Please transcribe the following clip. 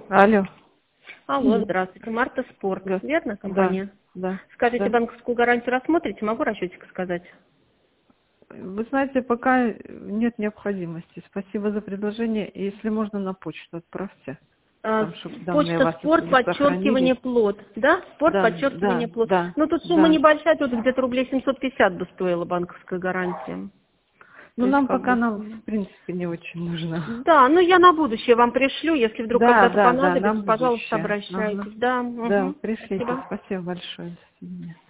Алло. Алло, здравствуйте. Марта Спорт, Да. верно, компания? Да. Скажите, Да. банковскую гарантию рассмотрите? Могу расчетик сказать? Вы знаете, пока нет необходимости. Спасибо за предложение. Если можно, на почту отправьте. Там, чтобы данные Почта ваши спорт, сохранились. подчеркивание плод. Да? Спорт, Да, подчеркивание да, плод. да, Ну, тут сумма да. небольшая, тут где-то рублей 750 бы стоила банковская гарантия. То Ну, есть, нам как пока бы... в принципе, не очень нужно. Да, ну я на будущее вам пришлю, если вдруг Да, когда-то да, да, на понадобится, пожалуйста, будущее. Ага. обращайтесь. Да, Да, угу. пришлите. Спасибо. Спасибо большое. До свидания.